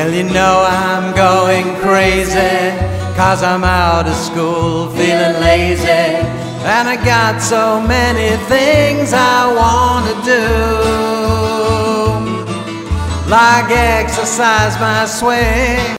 Well, you know I'm going crazy, 'cause I'm out of school feeling lazy, and I got so many things I want to do, like exercise my swing.